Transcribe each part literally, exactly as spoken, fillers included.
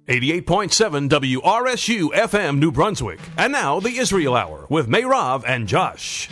eighty-eight point seven W R S U F M New Brunswick. And now the Israel Hour with Meirav and Josh.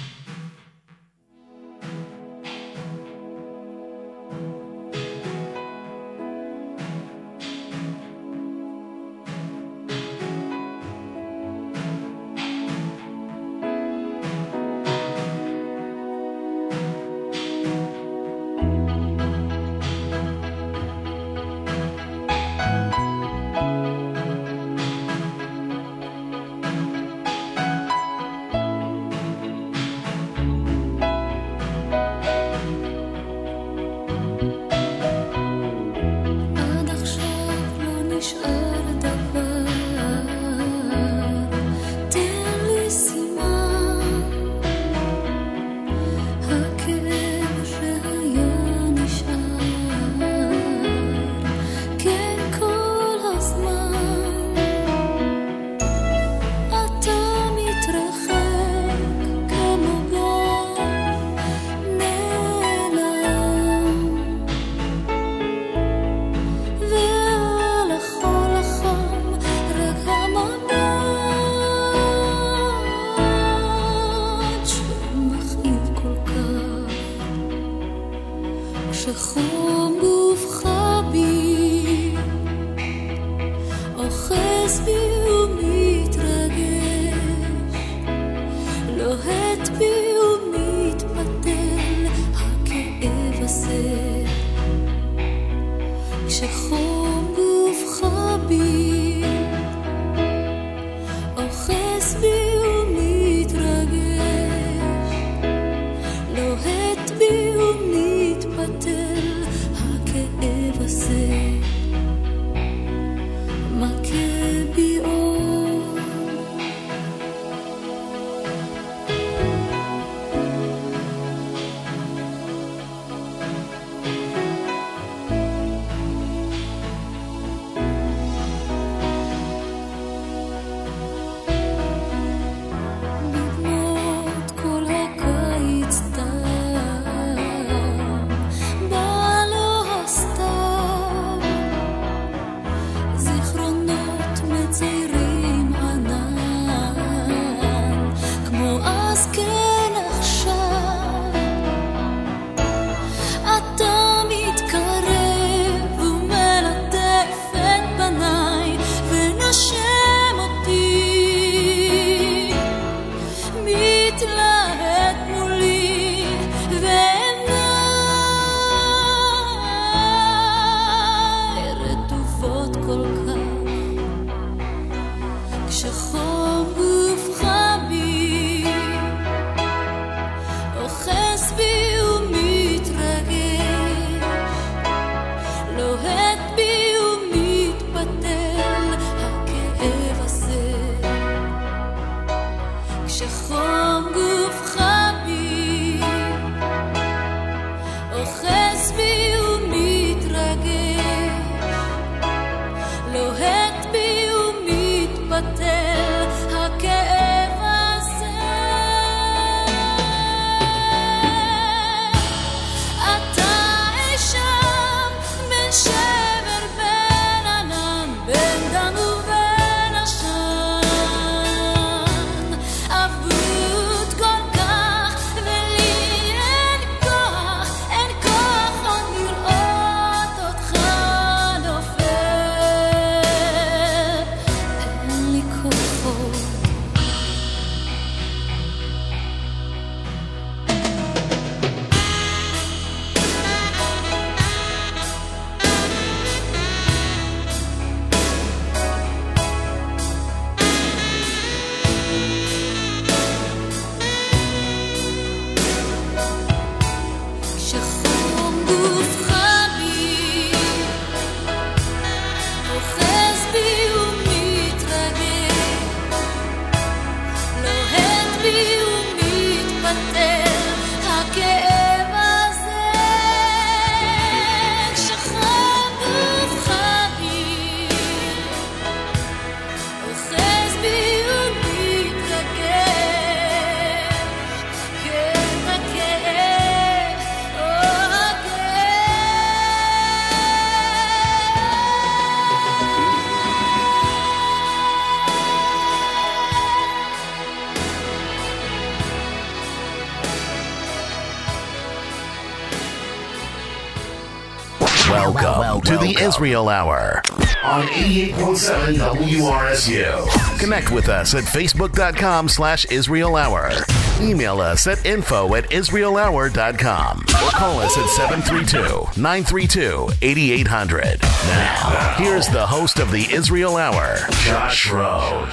Welcome, welcome to the Israel Hour on eighty-eight point seven W R S U. Connect with us at facebook.com slash Israel Hour. Email us at info at israel hour dot com or call us at seven three two, nine three two, eight eight zero zero. Now, here's the host of the Israel Hour, Josh Rowe.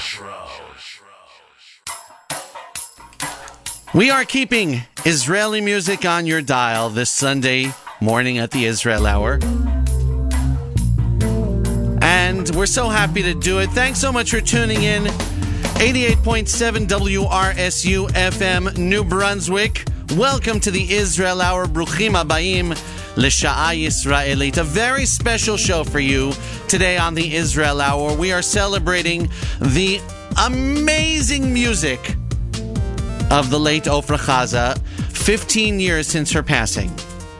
We are keeping Israeli music on your dial this Sunday morning at the Israel Hour. And we're so happy to do it. Thanks so much for tuning in. eighty-eight point seven W R S U F M, New Brunswick. Welcome to the Israel Hour. Bruchim Abayim L'Sha'a Yisraelit. A very special show for you today on the Israel Hour. We are celebrating the amazing music of the late Ofra Chaza, fifteen years since her passing.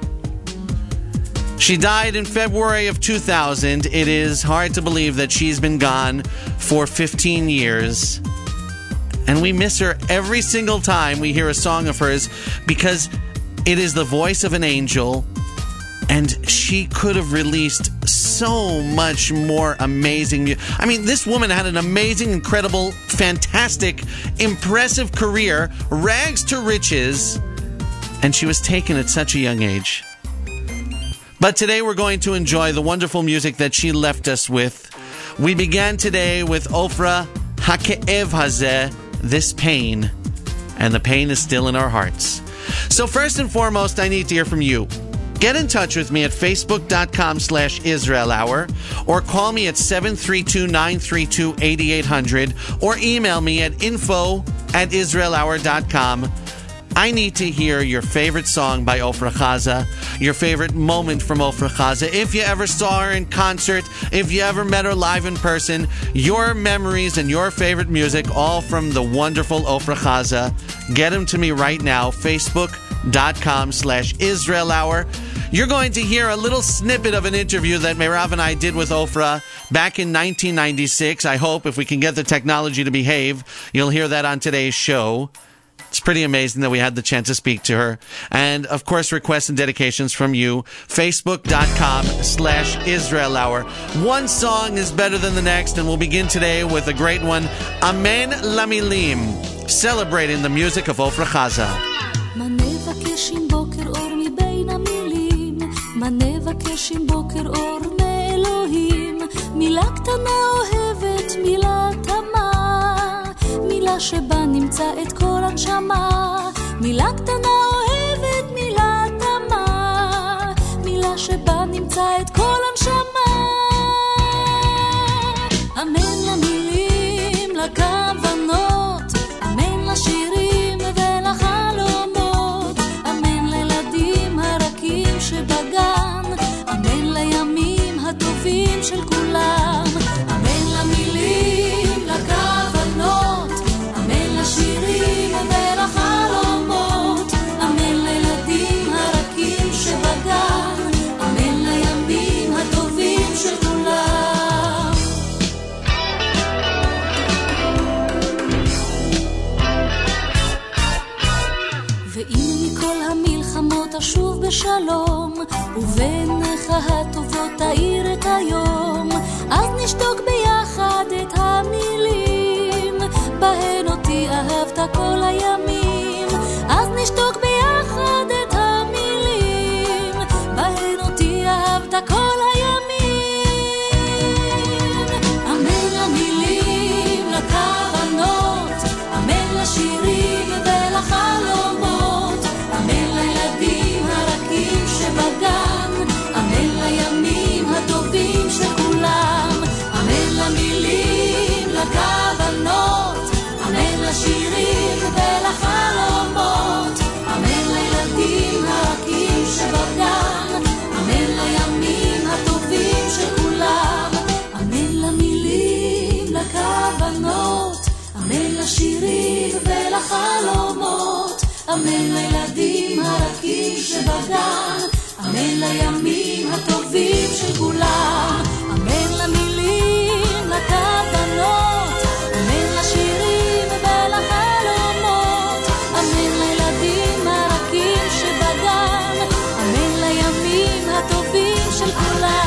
She died in February of two thousand. It is hard to believe that she's been gone for fifteen years. And we miss her every single time we hear a song of hers because it is the voice of an angel. And she could have released so much more amazing music. I mean, this woman had an amazing, incredible, fantastic, impressive career, rags to riches, and she was taken at such a young age. But today we're going to enjoy the wonderful music that she left us with. We began today with Ofra Hake'ev Hazeh, this pain, and the pain is still in our hearts. So first and foremost, I need to hear from you. Get in touch with me at facebook.com slash Israel Hour or call me at seven three two, nine three two, eight eight zero zero or email me at info at israel hour dot com. I need to hear your favorite song by Ofra Chaza, your favorite moment from Ofra Chaza. If you ever saw her in concert, if you ever met her live in person, your memories and your favorite music, all from the wonderful Ofra Chaza. Get them to me right now, facebook.com slash Israel Hour. You're going to hear a little snippet of an interview that Meirav and I did with Ofra back in nineteen ninety-six. I hope, if we can get the technology to behave, you'll hear that on today's show. It's pretty amazing that we had the chance to speak to her. And, of course, requests and dedications from you. Facebook.com slash Israel Hour. One song is better than the next, and we'll begin today with a great one, Amen Lamilim, celebrating the music of Ofra Chaza. מה נבקש עם בוקר אור מאלוהים? מילה קטנה אוהבת, מילה תמה, מילה שבה נמצא את כל הנשמה. מילה קטנה אוהבת, מילה תמה, מילה שבה נמצא את כל הנשמה. אמן למילים, לכוונות, אמן לשירים ולחלומות, אמן לילדים הרכים שבגן, אמן לימים הטובים של כולם. אמן למילים, לכוונות, אמן לשירים ולחלומות, אמן לילדים הרכים שבגן, אמן לימים הטובים של כולם. ואם מכל המלחמות אשוב בשלום, ובעיניך הטובות תאיר את היום, אז נשתוק ביחד את המילים, בהן אותי אהבת כל הימים. אז נשתוק ביחד את המילים, בהן אותי אהבת כל הימים. אמן למילים, לכוונות, אמן לשירים ולחלומות, אמן לילדים הרכים שבגן, אמן לימים הטובים של כולם. אמן למילים, לכוונות, אמן לשירים ולחלומות, אמן לילדים הרכים שבגן, אמן לימים הטובים של כולם. אמן למילים, לכוונות, אמן לשירים ולחלומות, אמן לילדים הרכים שבגן, אמן לימים הטובים של כולם. אמן למילים, לכוונות, אמן לשירים ולחלומות, אמן לילדים הרכים שבגן, אמן לימים הטובים של כולם.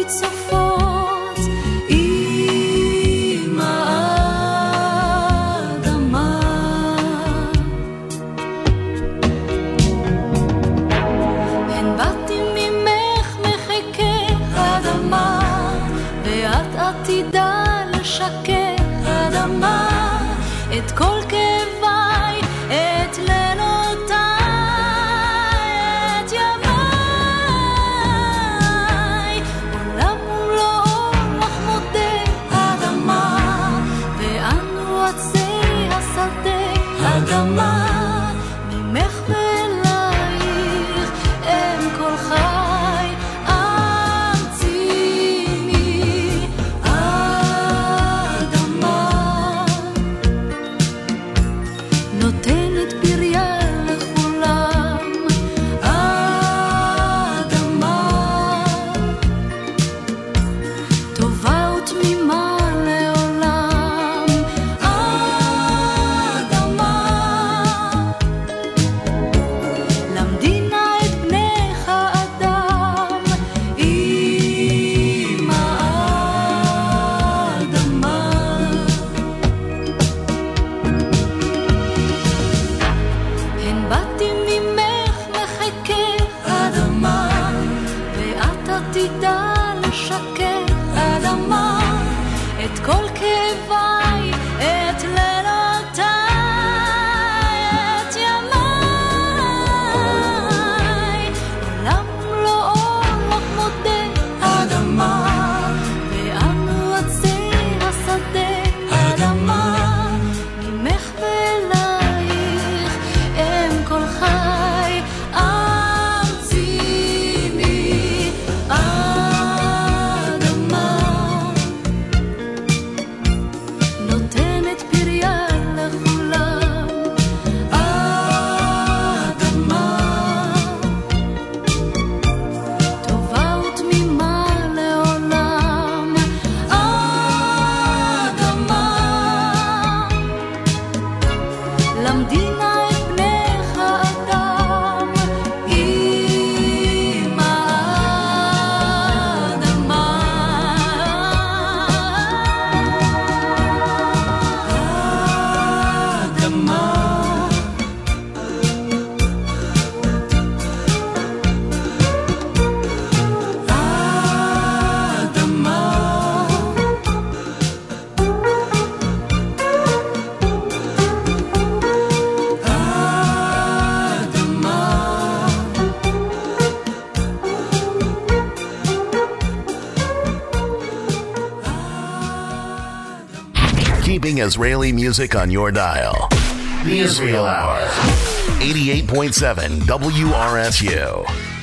צופות עם האדמה. הן באתי ממך מחכה אדמה, ואת עתידה לשקר אדמה את כל כאביי, את לילותיי, את ימיי. עולם ומלואו לך מודה אדמה, ואנו עצי השדה אדמה. ממך ואלייך אין כל חי, המציני אדמה. נותנת פריה לכולם אדמה, טובה ותמימה לעולם אדמה. למדינה את בנך אדם עם האדמה. הן באתי ממך מחכה אדמה, ואת עתידה לשקר אדמה את כל כאביי, את לילותיי, את ימיי. עולם ומלואו לך מודה אדמה, ואנו עצי השדה אדמה. ממך ואלייך אין כל חי, המציני אדמה. נותנת פריה לכולם אדמה, טובה ותמימה לעולם אדמה. למדינה את בנך אדם עם האדמה. אדמה. Keeping Israeli music on your dial. The Israel Hour. eighty-eight point seven W R S U.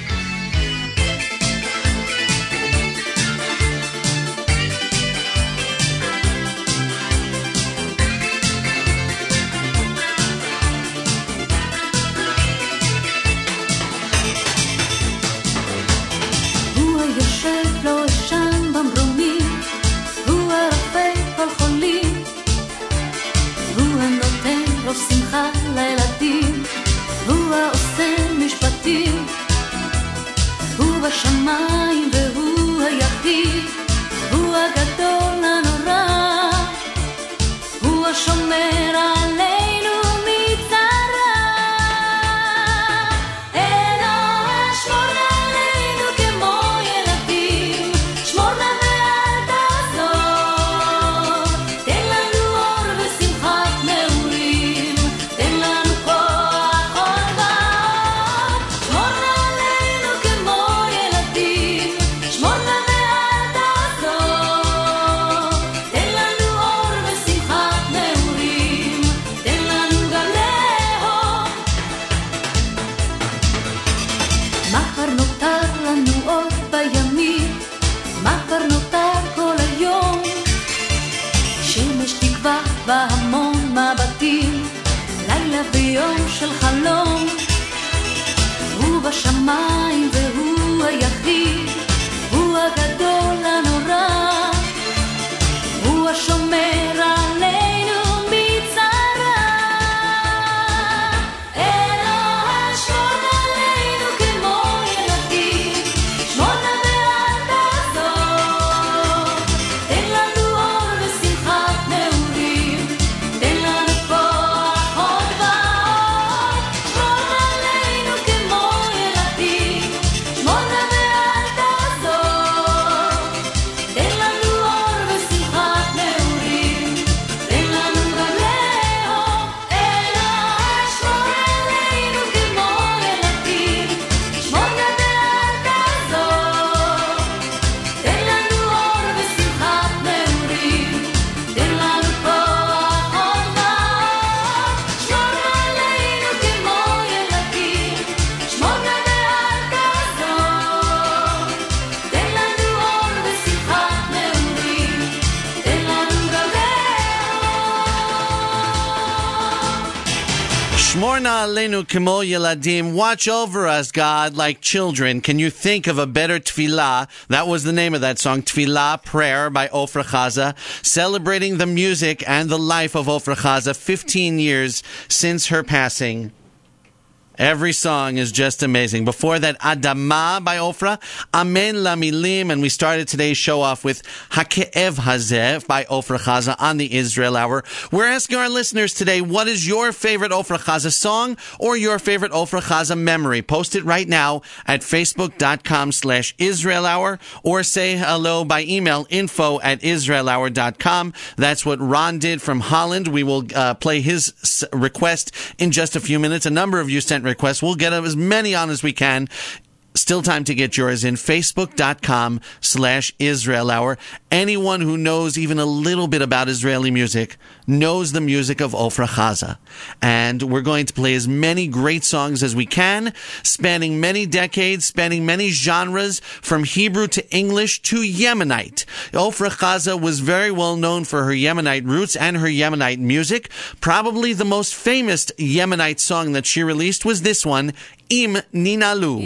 הוא היושב לו שם במרומים, הוא הרפא כל חולים, הוא הנותן רוב שמחה לילדים, הוא העושה משפטים, הוא בשמיים והוא היחיד, הוא הגדול הנורא, הוא השומר עלינו מצרה. אלוהי שמור עלינו כמו ילדים, שמור נא ואל תעזוב, תן לנו אור ושמחת נעורים, תן לנו כוח עוד ועוד. שמור נא עלינו כמו ילדים, שמור נא ואל תעזוב, תן לנו אור ושמחת נעורים, תן לנו גם לאהוב. מה כבר נותר לנו עוד בימים, מה כבר נותר כל היום? שמש תקווה בהמון מבטים, לילה ויום של חלום, הוא בשמיים והוא היחיד, הוא הגדול הנורא, הוא השומר עלינו מצרה. אלוהי שמור עלינו כמו ילדים, שמור נא ואל תעזוב, Shmorna Aleinu Kemo Yeladim, watch over us, God, like children. Can you think of a better tefillah? That was the name of that song, Tefillah, Prayer by Ofra Chaza, celebrating the music and the life of Ofra Chaza, fifteen years since her passing. Every song is just amazing. Before that, Adama by Ofra, Amen Lamilim, and we started today's show off with Hake'ev Hazeh by Ofra Chaza on the Israel Hour. We're asking our listeners today, what is your favorite Ofra Chaza song or your favorite Ofra Chaza memory? Post it right now at facebook.com slash Israel Hour or say hello by email, info at israel hour dot com. That's what Ron did from Holland. We will uh, play his request in just a few minutes. A number of you sent requests. We'll get as many on as we can. Still time to get yours in. Facebook.com slash Israel Hour. Anyone who knows even a little bit about Israeli music knows the music of Ofra Chaza. And we're going to play as many great songs as we can, spanning many decades, spanning many genres, from Hebrew to English to Yemenite. Ofra Chaza was very well known for her Yemenite roots and her Yemenite music. Probably the most famous Yemenite song that she released was this one, Im Ninalu.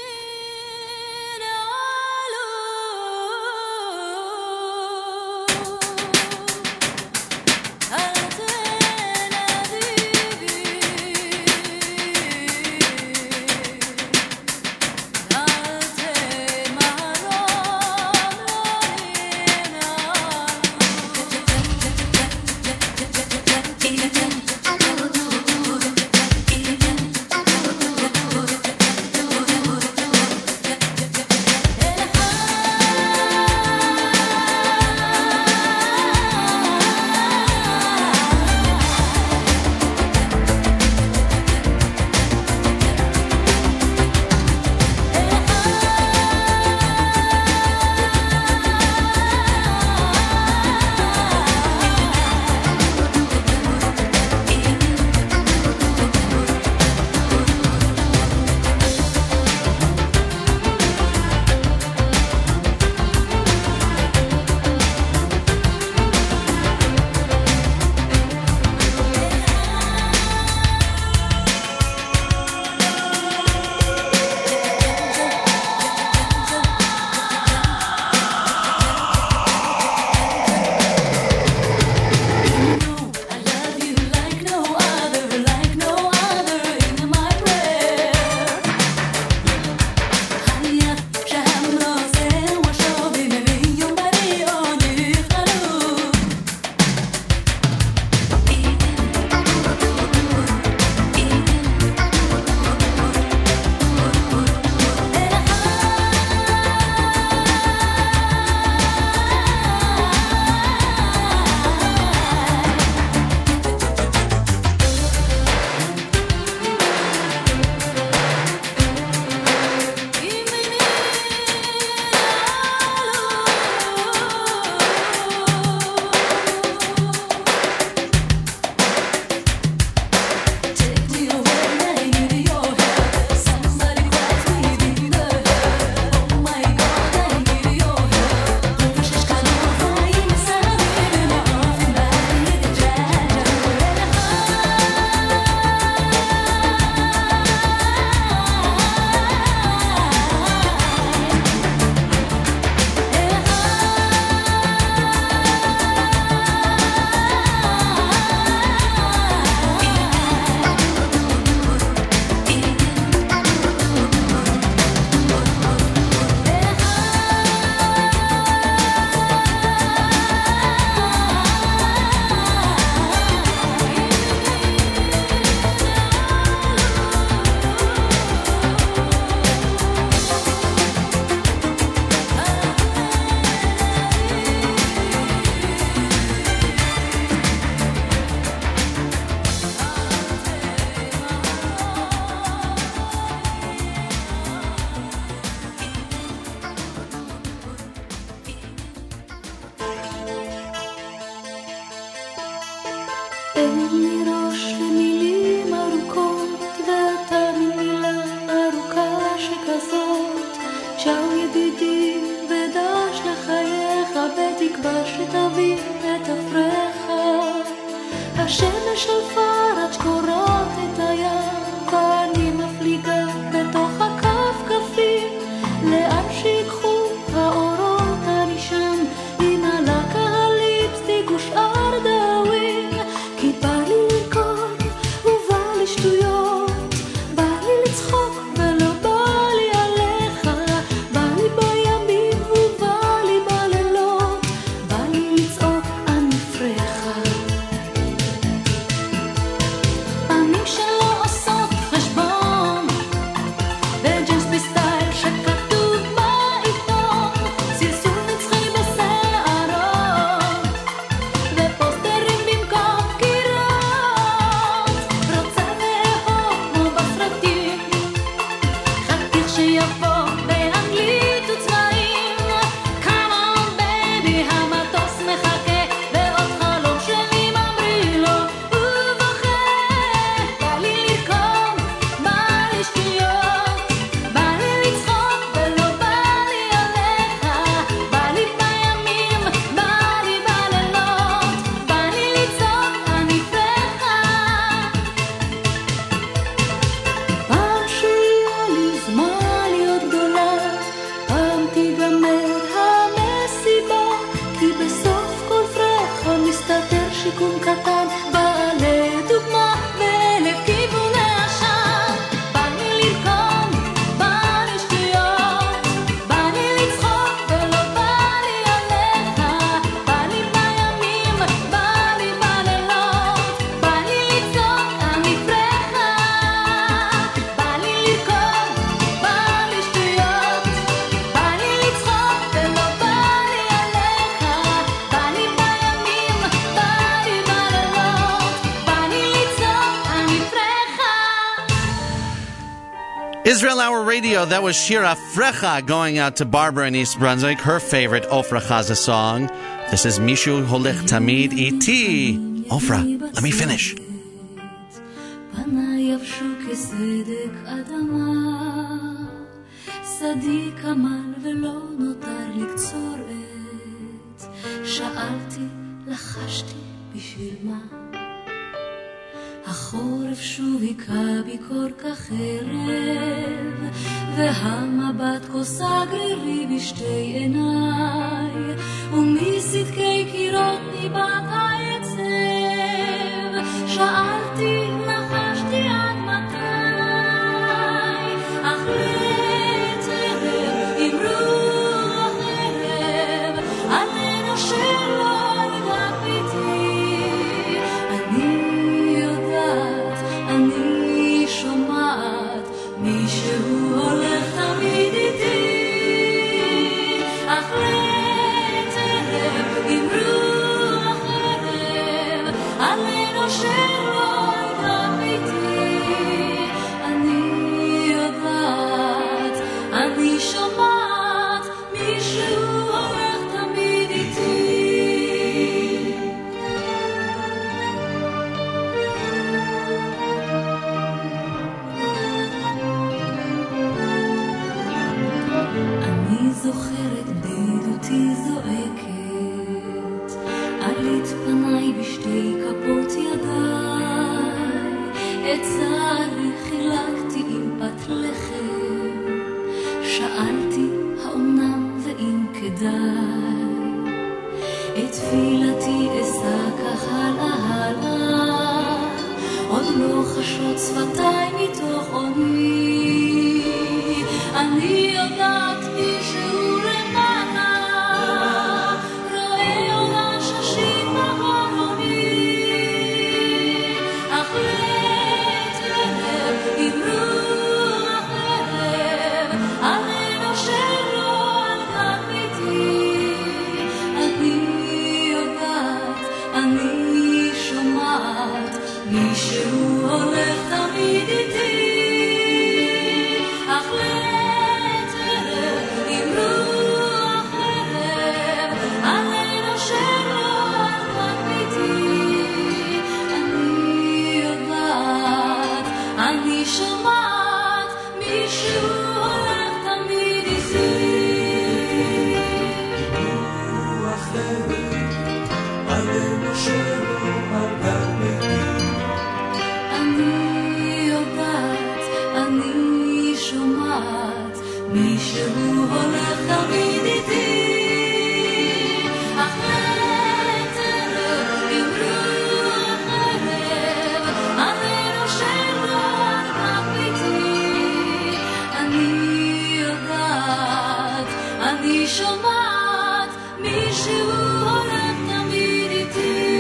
אין לי ראש למילים ארוכות, ואתה מילה ארוכה שכזאת. שאו ידידי ודש לחייך, בתקווה שתביא את אפריך. השמש שלפה עד שקורות את היד, Israel Hour Radio, that was Shira Frecha going out to Barbara in East Brunswick, her favorite Ofra Chaza song. This is Mishu Holech Tamid Iti. Ofra, let me finish. החורף שוב היכה בי כל כך ערב, והמבט כוסה גרירי בשתי עיניי, ומסדקי קירות ניבט העצב. שאלתי, נחשתי עד מתי, אך לעת ערב עם רוח ערב, עלינו שלא יגע ביתי. אני שומעת מישהו הולך תמיד איתי, אך לעת ערב עם רוח ערב, עלינו שלא יגע ביתי. אני יודעת, אני שומעת מישהו הולך תמיד איתי. זוכרת בדידותי זועקת, עלית פניי בשתי כפות ידיי, את צערי חילקתי עם פת לחם, שאלתי האומנם ואם כדאי, את תפילתי אשא כך הלאה הלאה, עוד לא חשות שפתיי מתוך עוני. אני יודעת מישהו למעלה, רואה עולה ששית בגרוני, אך לעת ערב עם רוח ערב, עלינו שלא יגע ביתי. אני יודעת, אני שומעת, מישהו הולך תמיד איתי, אך לעת ערב עם רוח ערב, עלינו שלא יגע ביתי. אני יודעת, אני שומעת, מישהו הולך תמיד איתי. רוח ערב, עלינו שלא יגע ביתי. אני יודעת, אני שומעת, מישהו הולך תמיד איתי, אך לעת ערב עם רוח ערב, עלינו שלא יגע ביתי. אני יודעת, אני שומעת, מישהו הולך תמיד איתי.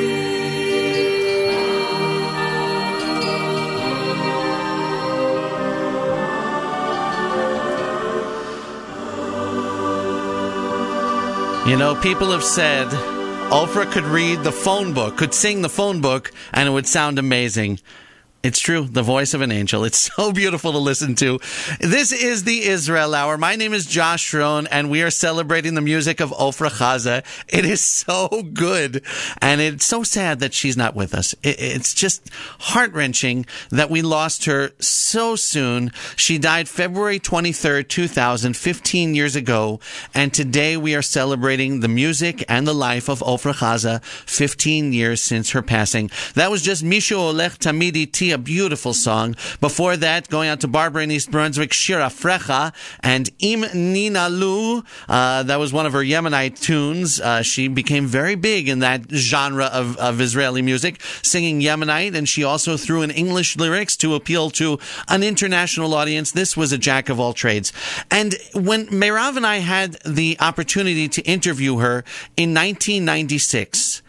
You know, people have said Ofra could read the phone book, could sing the phone book, and it would sound amazing. It's true. The voice of an angel. It's so beautiful to listen to. This is the Israel Hour. My name is Josh Rohn, and we are celebrating the music of Ofra Chaza. It is so good, and it's so sad that she's not with us. It's just heart-wrenching that we lost her so soon. She died February twenty-third, two thousand, fifteen years ago, and today we are celebrating the music and the life of Ofra Chaza, fifteen years since her passing. That was just Mishu Olech Tamid Iti, a beautiful song. Before that, going out to Barbara in East Brunswick, Shir Afrecha, and Im Nina Lu. Uh, that was one of her Yemenite tunes. Uh, she became very big in that genre of, of Israeli music, singing Yemenite, and she also threw in English lyrics to appeal to an international audience. This was a jack of all trades. And when Meirav and I had the opportunity to interview her in nineteen ninety-six,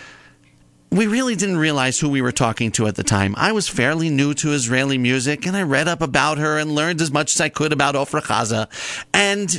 we really didn't realize who we were talking to at the time. I was fairly new to Israeli music, and I read up about her and learned as much as I could about Ofra Chaza, and,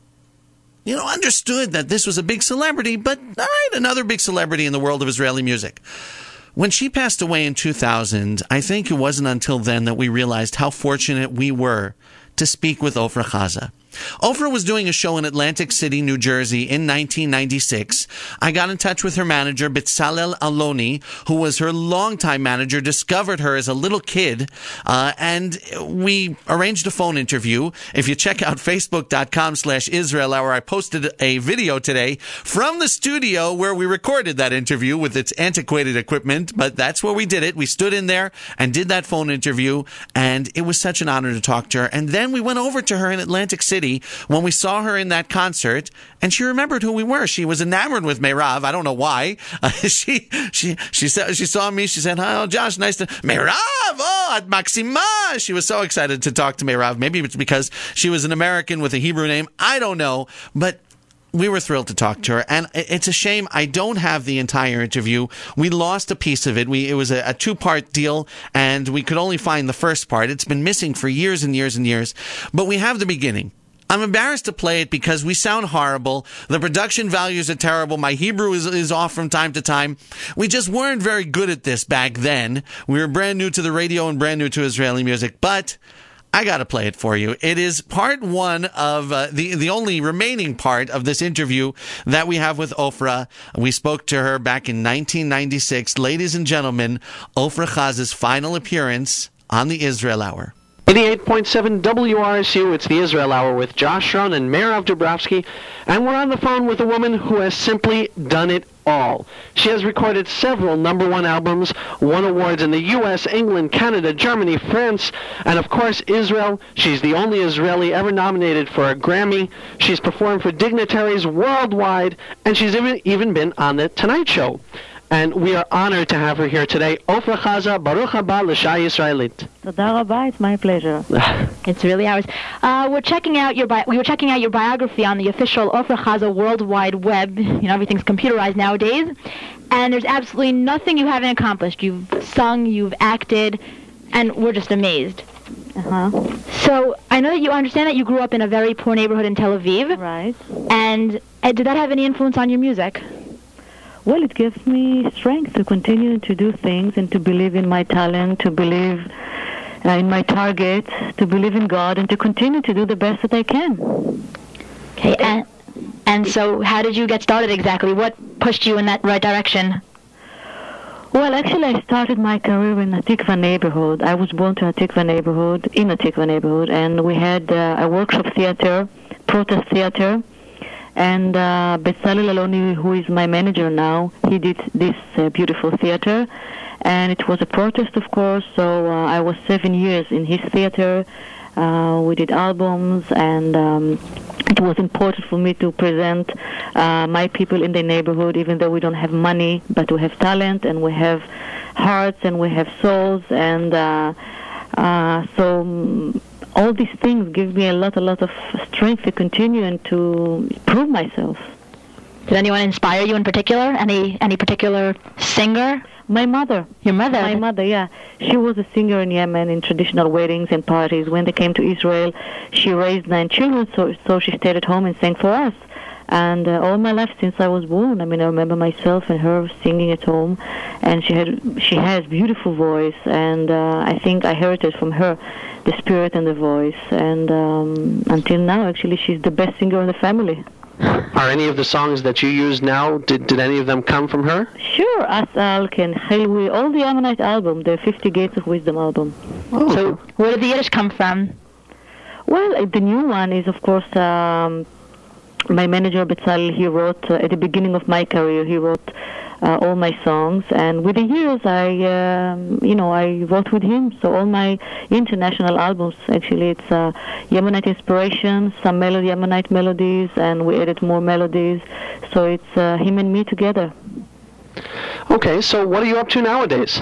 you know, understood that this was a big celebrity, but, all right, another big celebrity in the world of Israeli music. When she passed away in two thousand, I think it wasn't until then that we realized how fortunate we were to speak with Ofra Chaza. Ofra was doing a show in Atlantic City, New Jersey in nineteen ninety-six. I got in touch with her manager, Bitzalel Aloni, who was her longtime manager, discovered her as a little kid, uh, and we arranged a phone interview. If you check out Facebook.com slash Israel Hour, I posted a video today from the studio where we recorded that interview with its antiquated equipment, but that's where we did it. We stood in there and did that phone interview, and it was such an honor to talk to her. And then we went over to her in Atlantic City when we saw her in that concert, and she remembered who we were. She was enamored with Meirav. I don't know why. Uh, she she she said she saw me. She said, "Oh, Josh, nice to Meirav. Oh, at Maxima." She was so excited to talk to Meirav. Maybe it's because she was an American with a Hebrew name. I don't know, but we were thrilled to talk to her, and it's a shame I don't have the entire interview. We lost a piece of it. We it was a, a two-part deal, and we could only find the first part. It's been missing for years and years and years, but we have the beginning. I'm embarrassed to play it because we sound horrible. The production values are terrible. My Hebrew is, is off from time to time. We just weren't very good at this back then. We were brand new to the radio and brand new to Israeli music, but I got to play it for you. It is part one of uh, the the only remaining part of this interview that we have with Ofra. We spoke to her back in nineteen ninety-six. Ladies and gentlemen, Ofra Chaza's final appearance on the Israel Hour. eighty-eight point seven W R S U, it's the Israel Hour with Josh Rohn and Meirav Dubrovsky, and we're on the phone with a woman who has simply done it all. She has recorded several number one albums, won awards in the U S, England, Canada, Germany, France, and of course Israel. She's the only Israeli ever nominated for a Grammy. She's performed for dignitaries worldwide, and she's even, even been on The Tonight Show. And we are honored to have her here today. Ofra Chaza, Baruch haba l'Shai Yisraelit. Toda rabba, it's my pleasure. It's really ours. Uh, we're checking out your bi- we were checking out your biography on the official Ofra Chaza World Wide Web. You know, everything's computerized nowadays, and there's absolutely nothing you haven't accomplished. You've sung, you've acted, and we're just amazed. Uh-huh. So I know that you understand that you grew up in a very poor neighborhood in Tel Aviv. Right. And uh, did that have any influence on your music? Well, it gives me strength to continue to do things and to believe in my talent, to believe uh, in my target, to believe in God, and to continue to do the best that I can. Okay, and, and so how did you get started exactly? What pushed you in that right direction? Well, actually, I started my career in a Tikva neighborhood. I was born to a Tikva neighborhood, in a Tikva neighborhood, and we had uh, a workshop theater, protest theater. And uh, Bitzalel Aloni, who is my manager now, he did this uh, beautiful theater. And it was a protest, of course, so uh, I was seven years in his theater. Uh, we did albums, and um, it was important for me to present uh, my people in the neighborhood, even though we don't have money, but we have talent, and we have hearts, and we have souls. And uh, uh, so... Um, all these things give me a lot, a lot of strength to continue and to prove myself. Did anyone inspire you in particular? Any any particular singer? My mother. Your mother? My mother, yeah. She was a singer in Yemen in traditional weddings and parties. When they came to Israel, she raised nine children, so so she stayed at home and sang for us. And uh, all my life since I was born, I mean, I remember myself and her singing at home, and she had she has beautiful voice, and uh, I think I inherited from her the spirit and the voice, and um, until now, actually, she's the best singer in the family. Are any of the songs that you use now, did, did any of them come from her? Sure, Asal, Ken, Chilwi, all the Ammonite album, the fifty Gates of Wisdom album. Oh. So where did the Yiddish come from? Well, uh, the new one is, of course, um, my manager, Betzalel, he wrote, uh, at the beginning of my career, he wrote uh, all my songs, and with the years, I, um, you know, I wrote with him, so all my international albums, actually, it's uh, Yemenite inspiration, some melody, Yemenite melodies, and we added more melodies, so it's uh, him and me together. Okay, so what are you up to nowadays?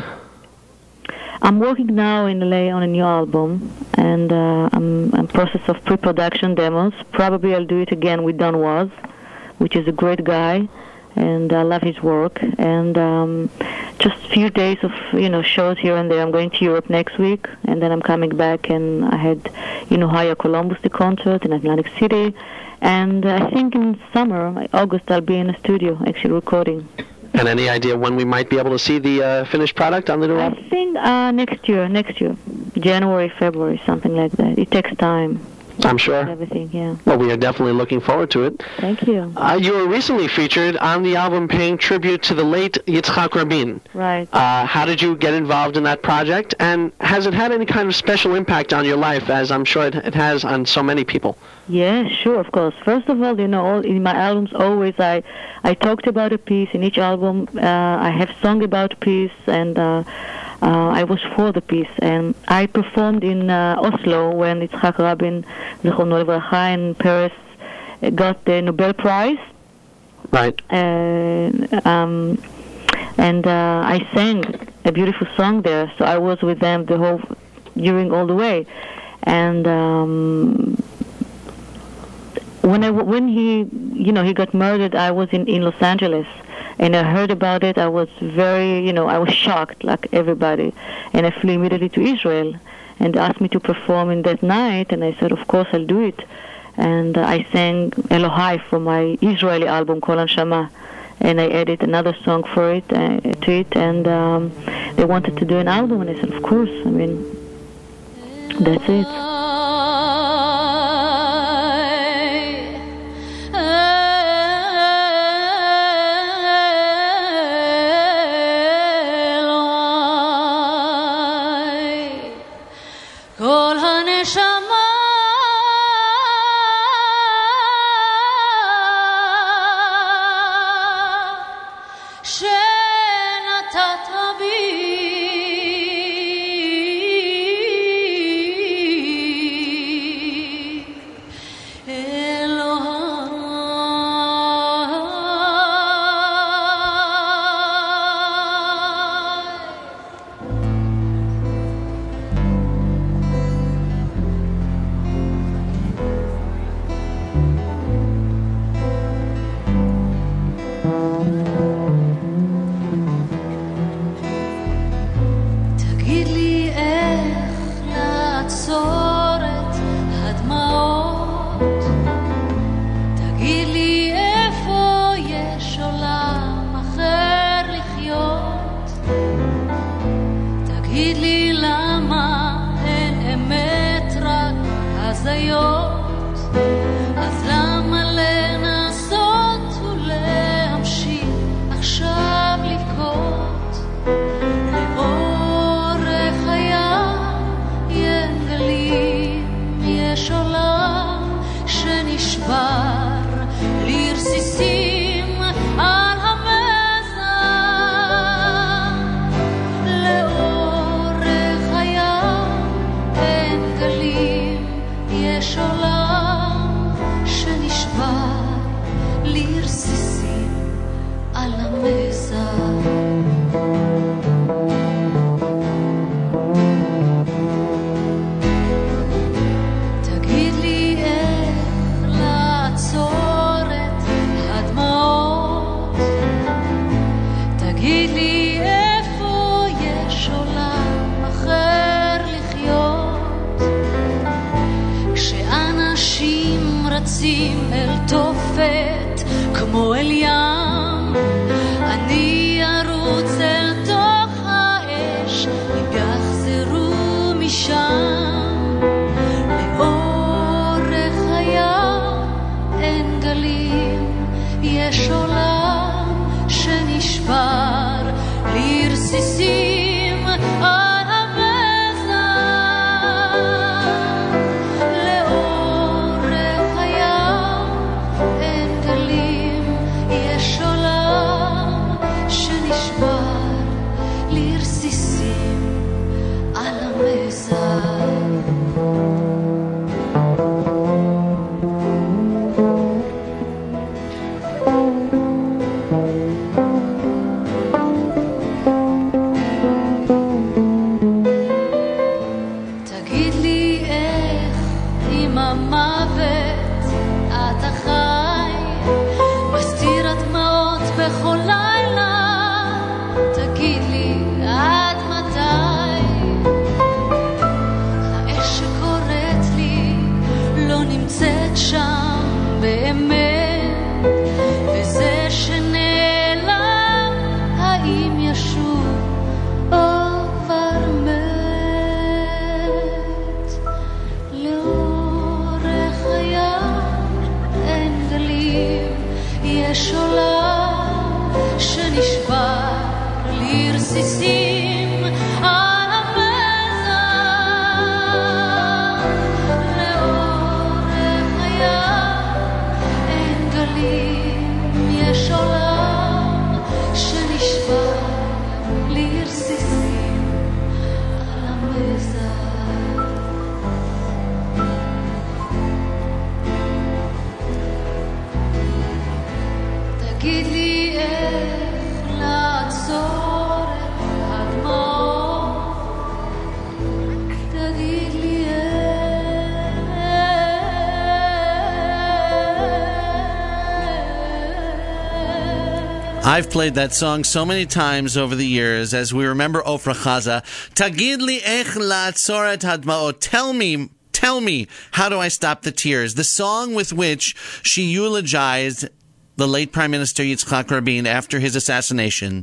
I'm working now in L A on a new album, and uh, I'm in process of pre-production demos. Probably I'll do it again with Don Was, which is a great guy, and I love his work. And um, just a few days of, you know, shows here and there. I'm going to Europe next week, and then I'm coming back, and I had in Ohio, Columbus, the concert in Atlantic City, and I think in summer, August, I'll be in a studio actually recording. And any idea when we might be able to see the uh, finished product on the new I album? think uh, next year, next year, January, February, something like that. It takes time. I'm sure. Everything, yeah. Well, we are definitely looking forward to it. Thank you. Uh, you were recently featured on the album paying tribute to the late Yitzhak Rabin. Right. Uh, how did you get involved in that project? And has it had any kind of special impact on your life, as I'm sure it, it has on so many people? Yeah, sure, of course. First of all, you know, all, in my albums, always I, I talked about a piece. In each album, uh, I have sung about peace, and uh, uh, I was for the peace. And I performed in uh, Oslo when Yitzhak Rabin, Zichrono Livracha, in Paris, got the Nobel Prize. Right. Uh, um, and uh, I sang a beautiful song there, so I was with them the whole, during all the way. And um, when I, when he, you know, he got murdered, I was in, in Los Angeles, and I heard about it. I was very, you know, I was shocked, like everybody, and I flew immediately to Israel, and asked me to perform in that night, and I said, of course, I'll do it. And uh, I sang Elohai from my Israeli album, Kol Hanshama, and I added another song for it, uh, to it, and um, they wanted to do an album, and I said, of course, I mean, that's it. אל תופת יש עולם שנשבר לרסיסים על המזל לאורך הים אין גלים יש עולם שנשבר לרסיסים על המזל I've played that song so many times over the years as we remember Ofra Chaza. Tagid li ech la'atzor et hadma'ot. Tell me, tell me, how do I stop the tears? The song with which she eulogized the late Prime Minister Yitzhak Rabin after his assassination,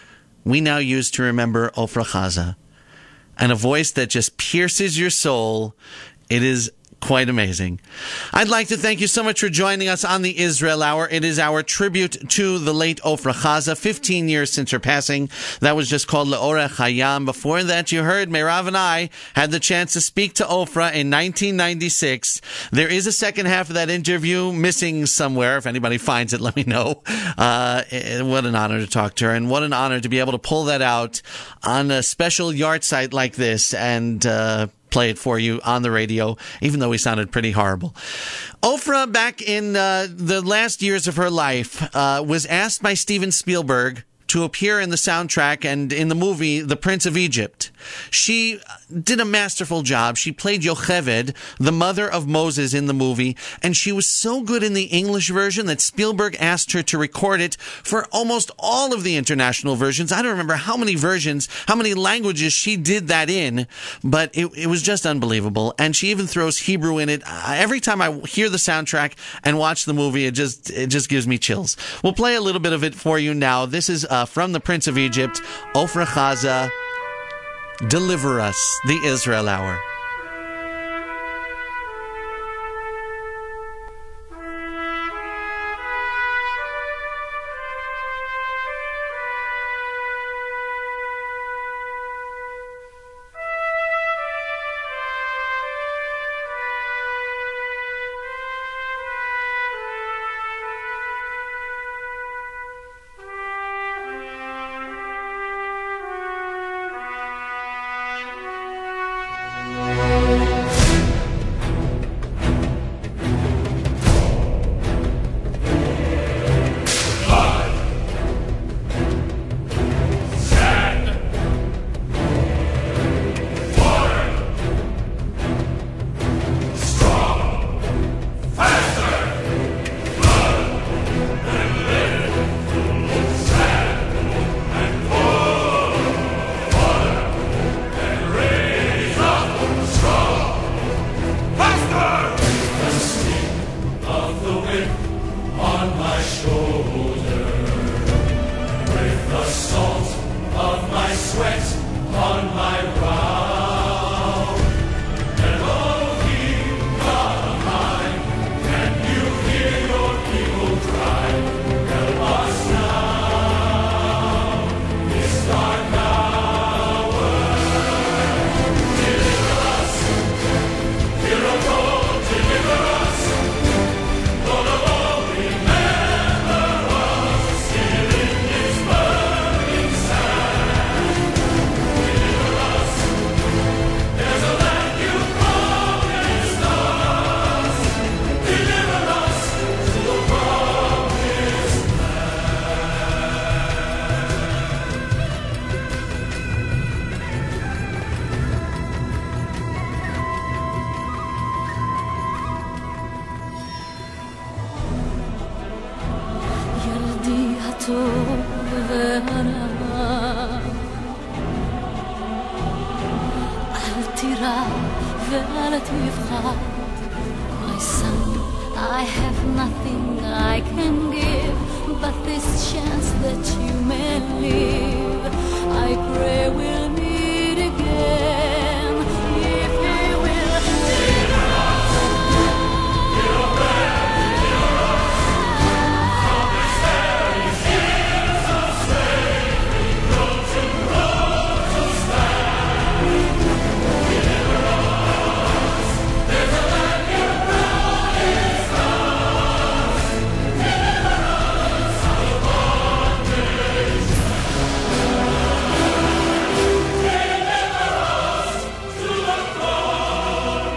we now use to remember Ofra Chaza. And a voice that just pierces your soul. It is quite amazing. I'd like to thank you so much for joining us on the Israel Hour. It is our tribute to the late Ofra Chaza, fifteen years since her passing. That was just called Le'orech Hayam. Before that, you heard Meirav and I had the chance to speak to Ofra in nineteen ninety-six. There is a second half of that interview missing somewhere. If anybody finds it, let me know. Uh, what an honor to talk to her, and what an honor to be able to pull that out on a special yard site like this and uh play it for you on the radio, even though we sounded pretty horrible. Ofra, back in uh, the last years of her life, uh, was asked by Steven Spielberg to appear in the soundtrack and in the movie The Prince of Egypt. She did a masterful job. She played Yocheved, the mother of Moses, in the movie, and she was so good in the English version that Spielberg asked her to record it for almost all of the international versions. I don't remember how many versions, how many languages she did that in, but it, it was just unbelievable. And she even throws Hebrew in it. Every time I hear the soundtrack and watch the movie, it just it just gives me chills. We'll play a little bit of it for you now. This is uh, from The Prince of Egypt, Ofra Chaza, Deliver Us, the Israel Hour. Thank you. הטוב והרע. אל תירא ואל תפחד, my son, I have nothing I can give but this chance that you may live. I pray we'll meet again if he will deliver us, deliver us, deliver us from this very sins of slavery. Don't you know to stand? Deliver us, there's a land your brown is lost. Deliver us out of bondage. Deliver us to the throne.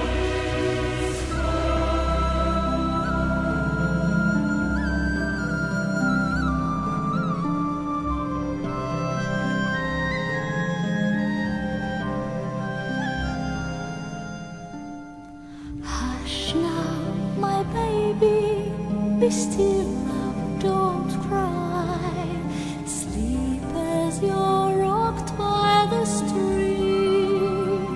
Hush now, my baby, be still now, don't cry. Sleep as you're rocked by the stream.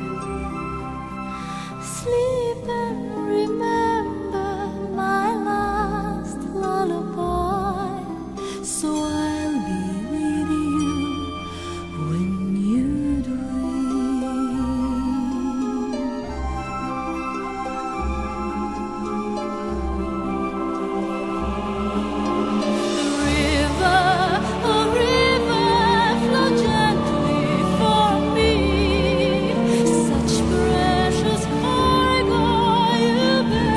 Sleep and remember my last lullaby. So I'll be with you when you dream. River, oh river, flow gently for me. Such precious cargo you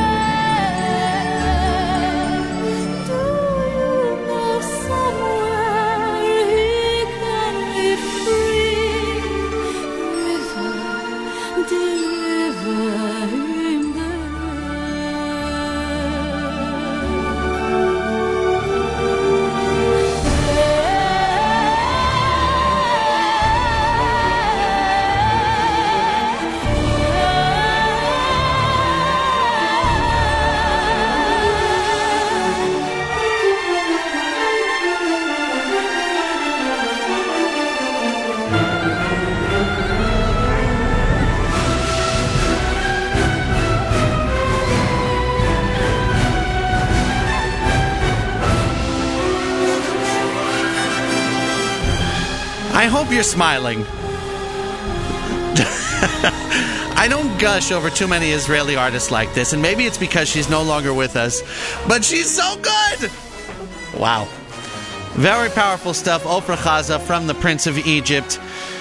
bear. Do you know somewhere he can be free? River, deliver him I hope you're smiling. I don't gush over too many Israeli artists like this, and maybe it's because she's no longer with us, but she's so good! Wow. Very powerful stuff. Ofra Chaza from the Prince of Egypt.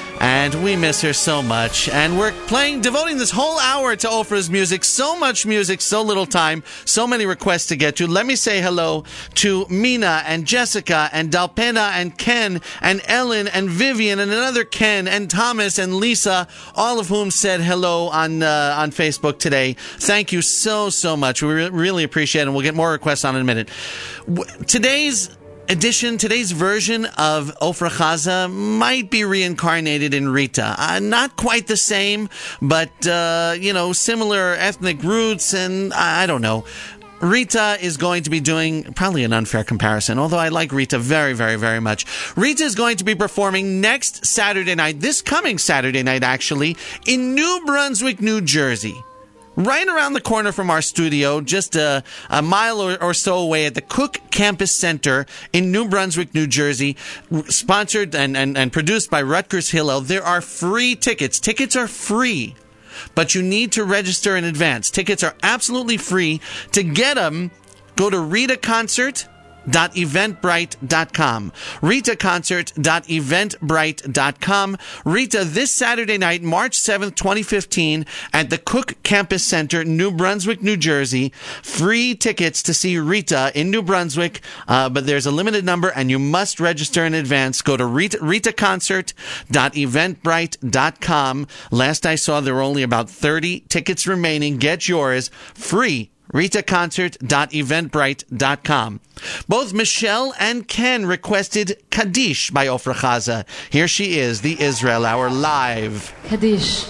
And we miss her so much. And we're playing, devoting this whole hour to Ofra's music. So much music, so little time, so many requests to get to. Let me say hello to Mina and Jessica and Dalpena and Ken and Ellen and Vivian and another Ken and Thomas and Lisa, all of whom said hello on uh, on Facebook today. Thank you so, so much. We re- really appreciate it. And we'll get more requests on in a minute. W- today's edition, today's version of Ofra Chaza might be reincarnated in Rita. Uh, not quite the same, but, uh, you know, similar ethnic roots, and I don't know. Rita is going to be doing, probably an unfair comparison, although I like Rita very, very, very much. Rita is going to be performing next Saturday night, this coming Saturday night, actually, in New Brunswick, New Jersey. Right around the corner from our studio, just a, a mile or, or so away at the Cook Campus Center in New Brunswick, New Jersey, sponsored and, and, and produced by Rutgers Hillel. There are free tickets. Tickets are free, but you need to register in advance. Tickets are absolutely free. To get them, go to Rita Concert dot eventbrite dot com. Rita Concert dot eventbrite dot com. Rita this Saturday night, March seventh, twenty fifteen, at the Cook Campus Center, New Brunswick, New Jersey. Free tickets to see Rita in New Brunswick, uh, but there's a limited number and you must register in advance. Go to Rita, Rita Concert dot eventbrite dot com. Last I saw, there were only about thirty tickets remaining. Get yours free. Rita Concert dot eventbrite dot com. Both Michelle and Ken requested Kaddish by Ofra Chaza. Here she is, the Israel Hour live. Kaddish.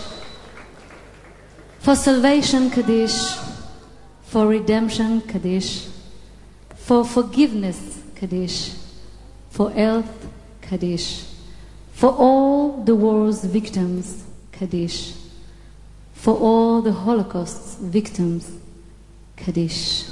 For salvation, Kaddish. For redemption, Kaddish. For forgiveness, Kaddish. for Earth, Kaddish. For all the war's victims, Kaddish. For all the Holocaust's victims, Kaddish.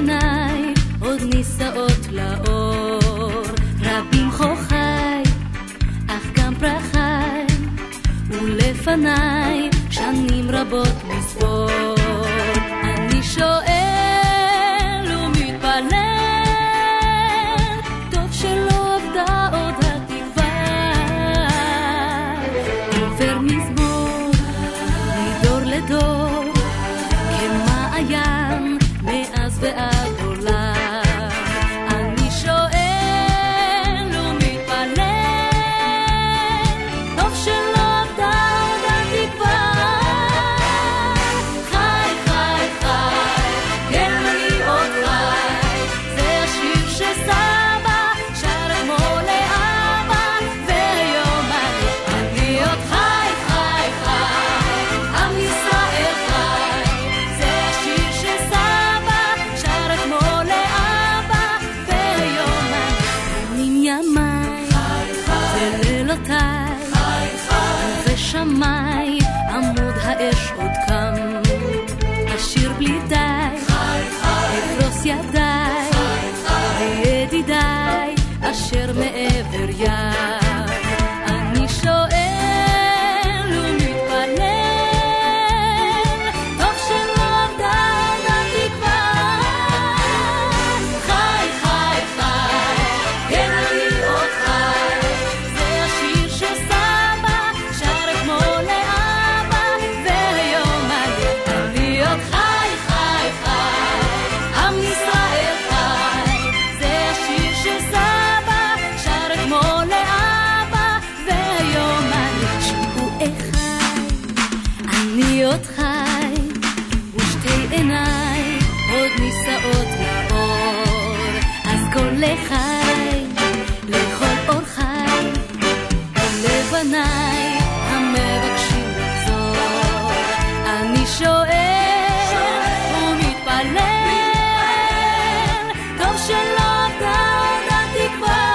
לפניי עוד נישאות לאור, רבים חוכי אך גם פרחי, ולפניי שנים רבות לספור. אני שואל ומתפלל, טוב שלא עבדה עוד התקווה. עובר מזמור מדור לדור כמעיין מאז ועד עולם. אני שואל ומתפלל, טוב שלא עבדה עוד התקווה. חי חי חי, כן אני עוד חי, זה השיר שסבא שר כמו לאבא, והיום אני אני עוד חי חי חי, עם ישראל חי, זה השיר שסבא שר כמו לאבא, והיום אני ימיי ולילותיי ושמי עמוד האש עוד קם, השיר בלי די אפרוס ידיי וידידיי אשר מעבר ים. אני שואל ומתפלל, טוב שלא עבדה עוד התקווה. חי חי חי, כן אני עוד חי, זה השיר שסבא שר כמו לאבא, והיום אני אני עוד חי חי חי, עם ישראל חי, זה השיר שסבא שר כמו לאבא, והיום אני שהוא אחד, אני עוד חי, ושתי עיניי עוד נישאות לאור. אז כל לחי, לכל אור חי, ולבניי המבקשים לחזור. אני שואל ומתפלל, טוב שלא עבדה עוד התקווה.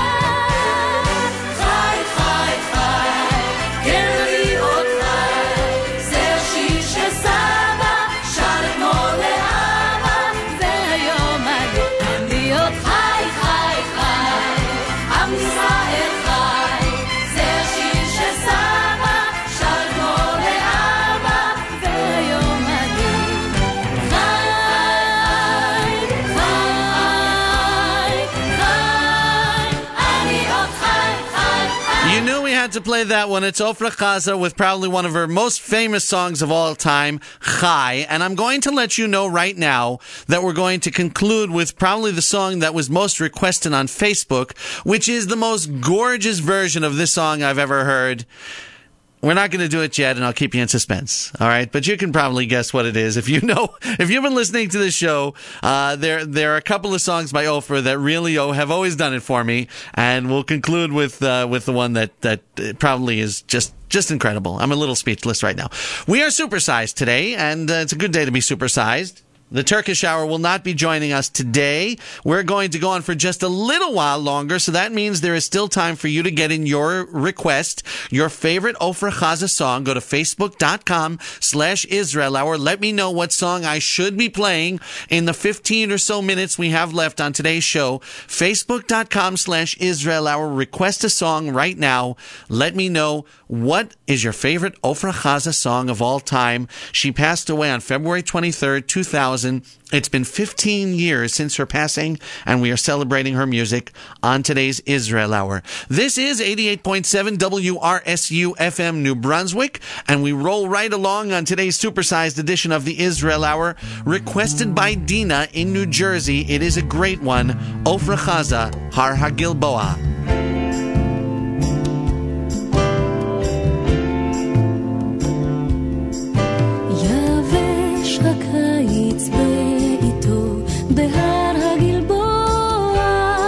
חי חי חי, כן אני עוד חי, זה השיר שסבא שר כמו לאבא, והיום אני אני עוד חי חי חי, עם ישראל חי, זה השיר שסבא שר כמו לאבא, והיום אני חי חי חי, אני עוד חי חי חי. You knew we had to play that one. It's Ofra Chaza with probably one of her most famous songs of all time, Chai. And I'm going to let you know right now that we're going to conclude with probably the song that was most requested on Facebook, which is the most gorgeous version of this song I've ever heard. We're not going to do it yet, and I'll keep you in suspense. All right, but you can probably guess what it is if you know. If you've been listening to the show, uh, there there are a couple of songs by Ofra that really oh, have always done it for me, and we'll conclude with uh, with the one that that probably is just just incredible. I'm a little speechless right now. We are supersized today, and uh, it's a good day to be supersized. The Turkish Hour will not be joining us today. We're going to go on for just a little while longer, so that means there is still time for you to get in your request, your favorite Ofra Chaza song. Go to facebook.com slash Israel Hour. Let me know what song I should be playing in the fifteen or so minutes we have left on today's show. Facebook.com slash Israel Hour. Request a song right now. Let me know what is your favorite Ofra Chaza song of all time. She passed away on February twenty-third, two thousand. It's been fifteen years since her passing, and we are celebrating her music on today's Israel Hour. This is eighty-eight point seven W R S U F M New Brunswick, and we roll right along on today's supersized edition of the Israel Hour, requested by Dina in New Jersey. It is a great one, Ofra Chaza, Har HaGilboa. הקיץ בעיתו בהר הגלבוע,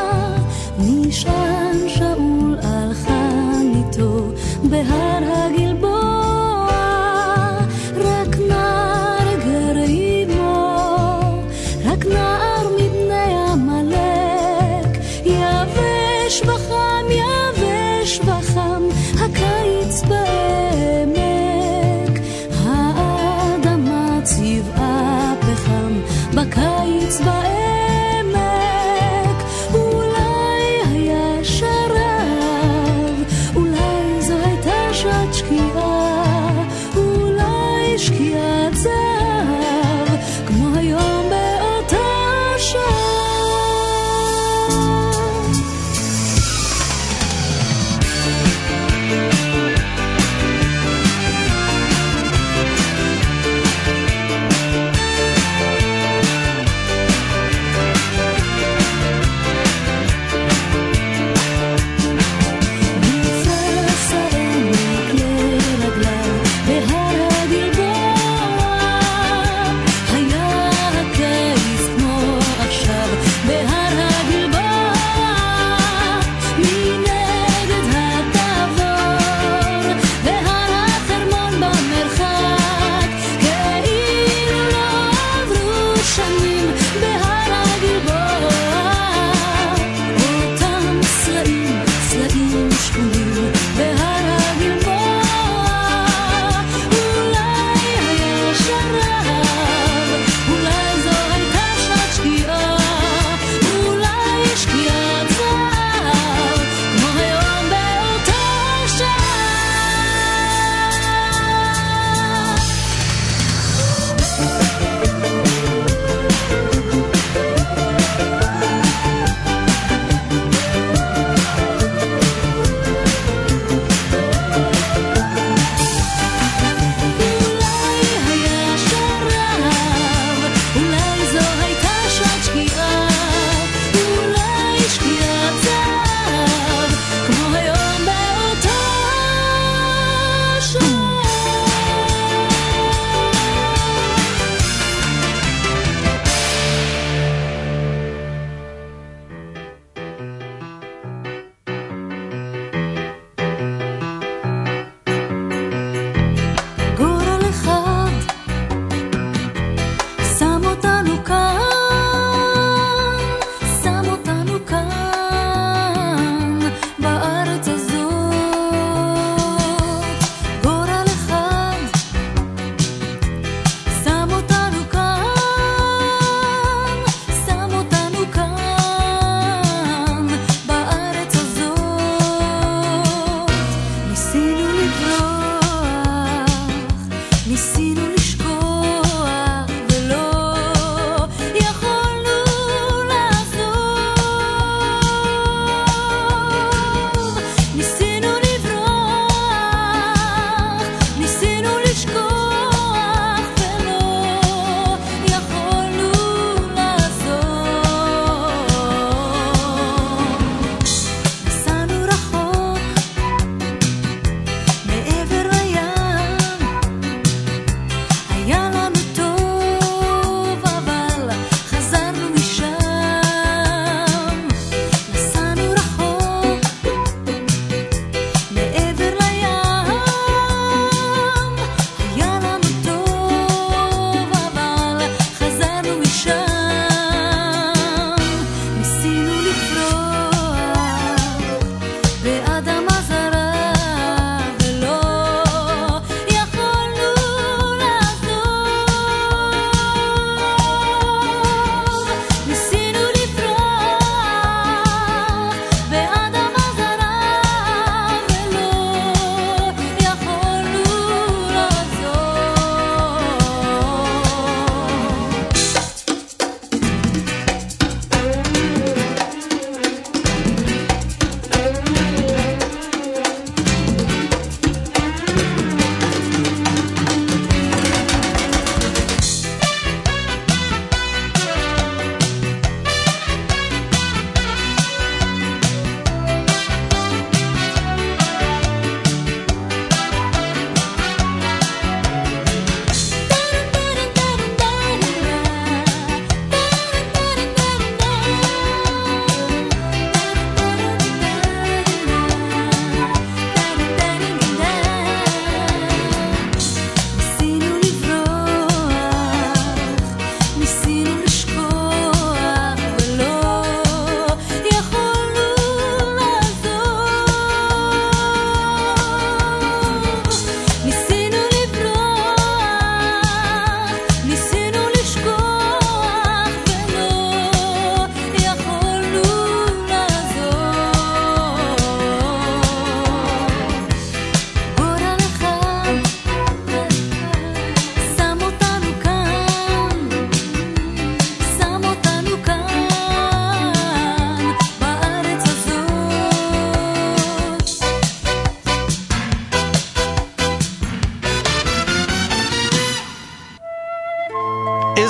נשען שאול על חניתו בהר הגלבוע, רק נער גר עמו, רק נער מבני עמלק, יבש וחם יבש וחם הקיץ בעמק, האדמה צבעה פחם בקיץ בעמק.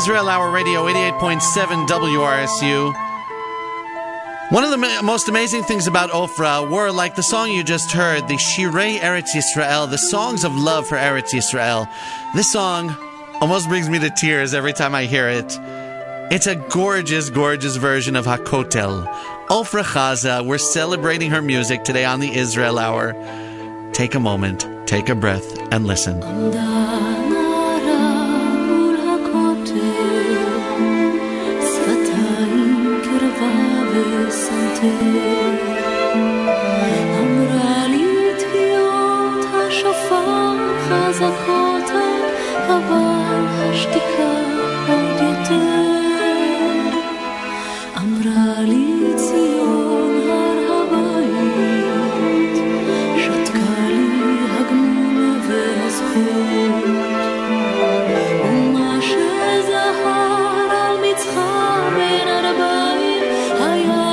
Israel Hour Radio, eighty-eight point seven W R S U. One of the ma- most amazing things about Ofra were, like the song you just heard, the Shirei Eretz Yisrael, the songs of love for Eretz Yisrael. This song almost brings me to tears every time I hear it. It's a gorgeous, gorgeous version of Hakotel. Ofra Chaza, we're celebrating her music today on the Israel Hour. Take a moment, take a breath, and listen. אמרה לי תקיעות השופר חזקות, אבל השתיקה עוד יותר. אמרה לי ציון הר הבית, שתקה לי הגמול והזכות, ומה שזהר על מצחה בין הרביים היה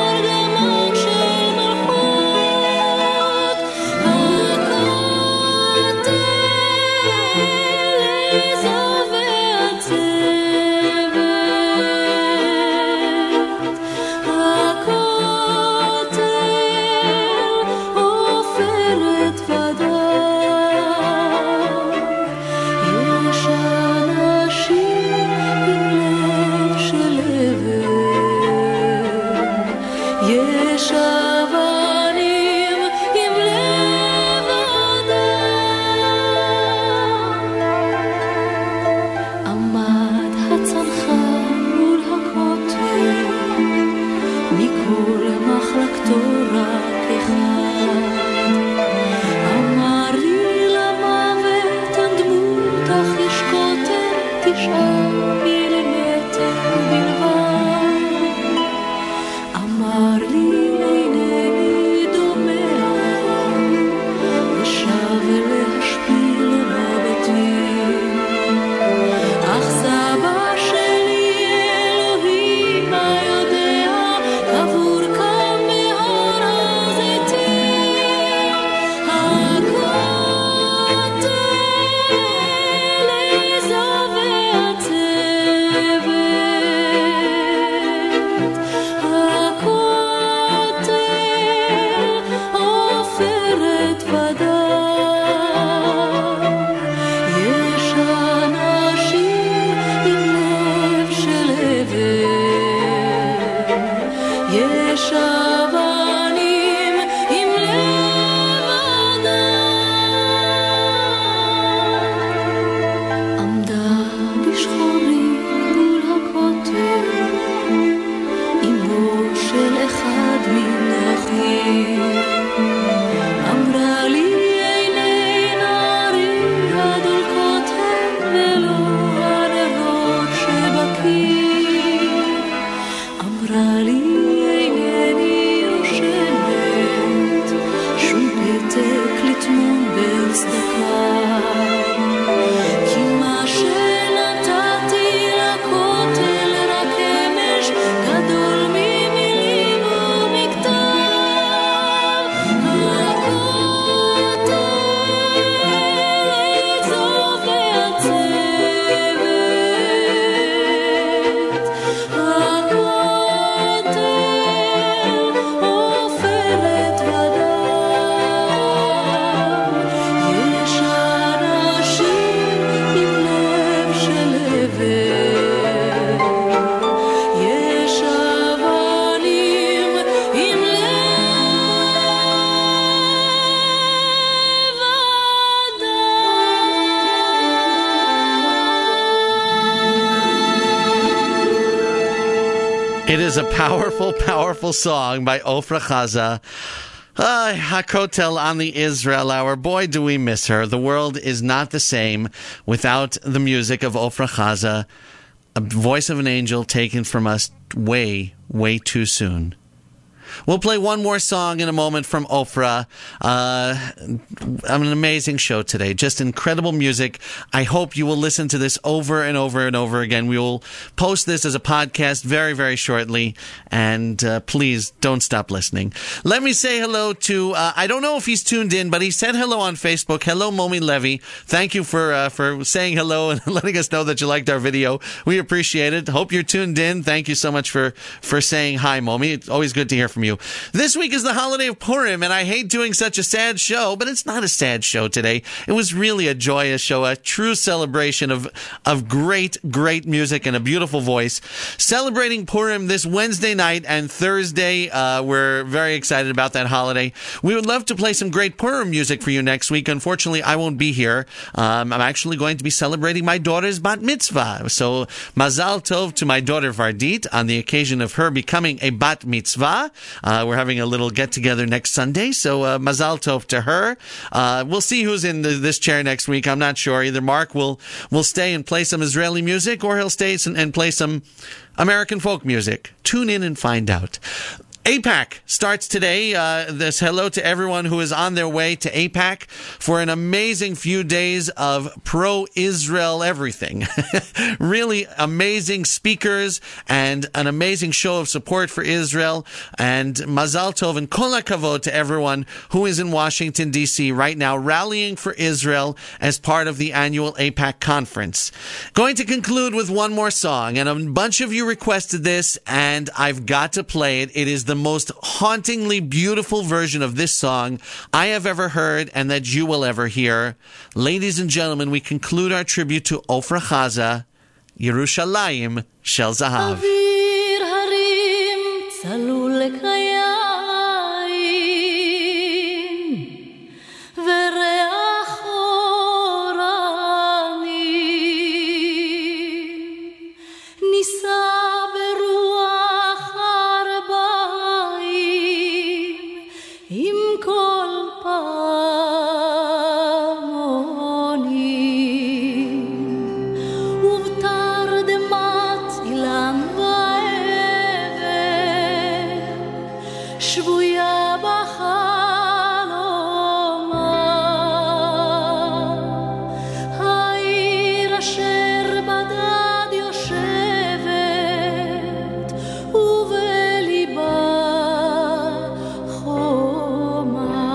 It is a powerful, powerful song by Ofra Chaza. Uh, Hakotel on the Israel Hour. Boy, do we miss her. The world is not the same without the music of Ofra Chaza, a voice of an angel taken from us way, way too soon. We'll play one more song in a moment from Ofra. Uh, an amazing show today. Just incredible music. I hope you will listen to this over and over and over again. We will post this as a podcast very, very shortly. And uh, please don't stop listening. Let me say hello to, uh, I don't know if he's tuned in, but he said hello on Facebook. Hello, Momi Levy. Thank you for, uh, for saying hello and letting us know that you liked our video. We appreciate it. Hope you're tuned in. Thank you so much for, for saying hi, Momi. It's always good to hear from you. This week is the holiday of Purim, and I hate doing such a sad show, but it's not a sad show today. It was really a joyous show, a true celebration of, of great, great music and a beautiful voice. Celebrating Purim this Wednesday night and Thursday. Uh, we're very excited about that holiday. We would love to play some great Purim music for you next week. Unfortunately, I won't be here. Um, I'm actually going to be celebrating my daughter's bat mitzvah. So, mazal tov to my daughter Vardit on the occasion of her becoming a bat mitzvah. Uh, we're having a little get-together next Sunday, so uh, mazal tov to her. Uh, we'll see who's in the, this chair next week. I'm not sure. Either Mark will will stay and play some Israeli music, or he'll stay and, and play some American folk music. Tune in and find out. AIPAC starts today. Uh, this hello to everyone who is on their way to AIPAC for an amazing few days of pro-Israel everything. Really amazing speakers and an amazing show of support for Israel. And Mazal Tov and Kol HaKavod to everyone who is in Washington, D C right now rallying for Israel as part of the annual AIPAC conference. Going to conclude with one more song, and a bunch of you requested this, and I've got to play it. It is the most hauntingly beautiful version of this song I have ever heard and that you will ever hear. Ladies and gentlemen, we conclude our tribute to Ofra Chaza, Yerushalayim Shel Zahav. אוויר הרים צלול לקיים וריח אורנים נישא ברוח ארבעים עם כל פעמונים ובתרדמת אילן ואבן שבויה בחלומה העיר אשר בדד יושבת ובליבה חומה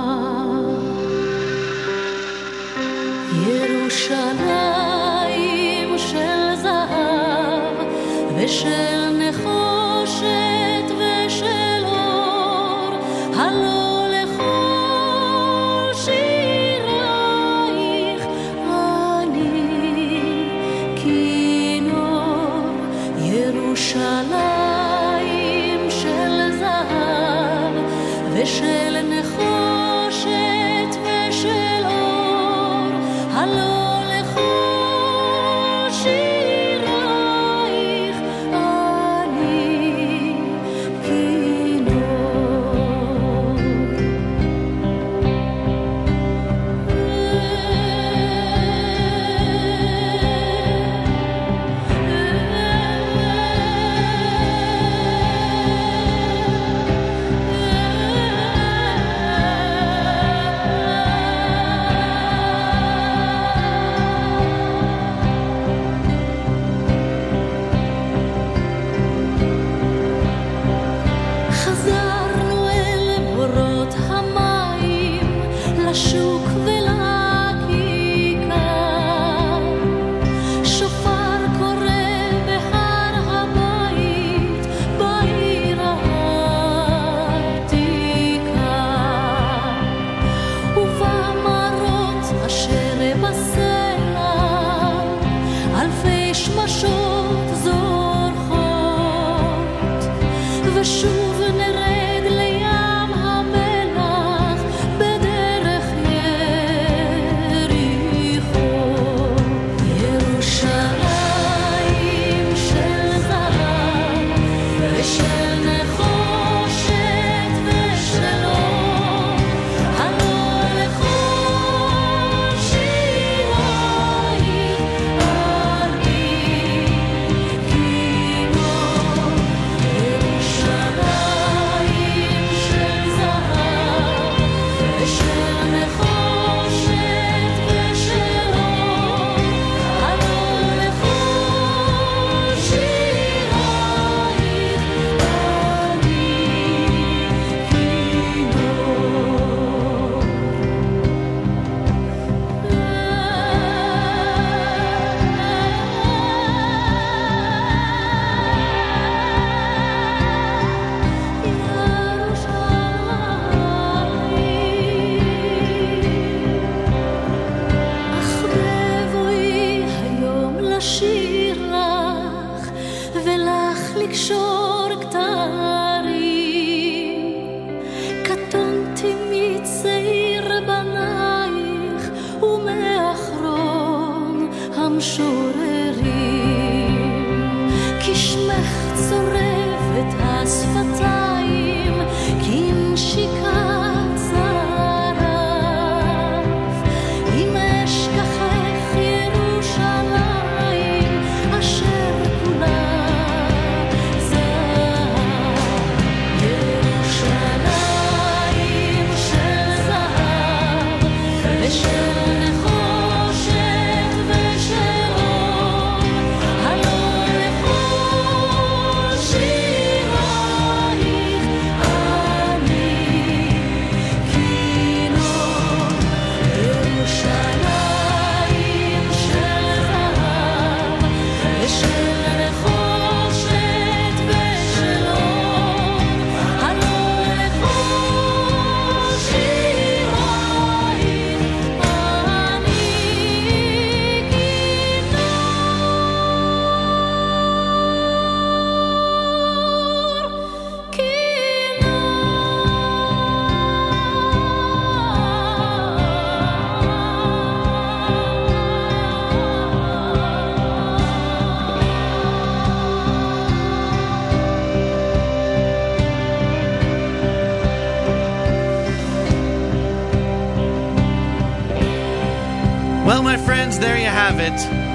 ירושלים של זהב ושל נחושת ושל אור הלא לכל שירייך אני כינור ירושלים של זהב ושל נחושת ושל אור הלא לכל שירייך אני חזרנו אל בורות המים לשוק ולכיכר שופר קורא בהר הבית בעיר העתיקה ובמרות אשר בסלע אלפי שמשות זורחות ושוב נרד לים המלח בדרך יריחו ירושלים של זהב ושל נחושת ושל אור הלא לכל שירייך אני כינור ירושלים שור כתרים קטונתי מצעיר בנייך ומאחרון המשוררים כי שמך צורף את השפתיים כנשיקת צרף אם אשכחך ירושלים אשר כולה זהב ירושלים של זהב ושל נחושת ושל אור הלא לכל שירייך אני כינור ירושלים של זהב ושל נחושת ושל אור הלא לכל שירייך אני Well, my friends, there you have it.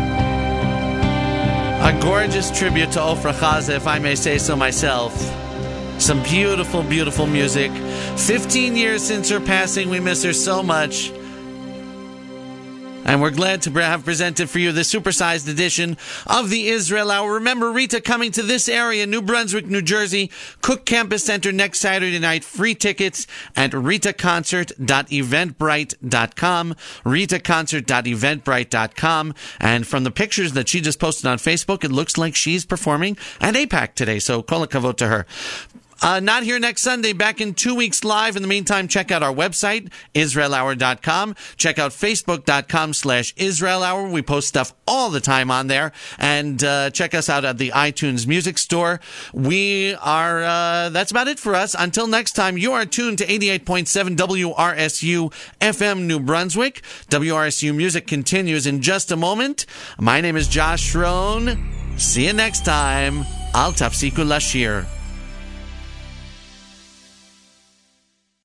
A gorgeous tribute to Ofra Chaza, if I may say so myself. Some beautiful, beautiful music. Fifteen years since her passing, we miss her so much. And we're glad to have presented for you the supersized edition of the Israel Hour. Remember, Rita coming to this area, New Brunswick, New Jersey, Cook Campus Center next Saturday night. Free tickets at rita concert dot eventbrite dot com, rita concert dot eventbrite dot com. And from the pictures that she just posted on Facebook, it looks like she's performing at APAC today. So kol hakavod to her. Uh, not here next Sunday, back in two weeks live. In the meantime, check out our website, israel hour dot com. Check out facebook dot com slash Israel Hour. We post stuff all the time on there. And uh, check us out at the iTunes Music Store. We are, uh, that's about it for us. Until next time, you are tuned to eighty-eight point seven W R S U F M New Brunswick. W R S U Music continues in just a moment. My name is Josh Schroen. See you next time. Al tafsiku lashir.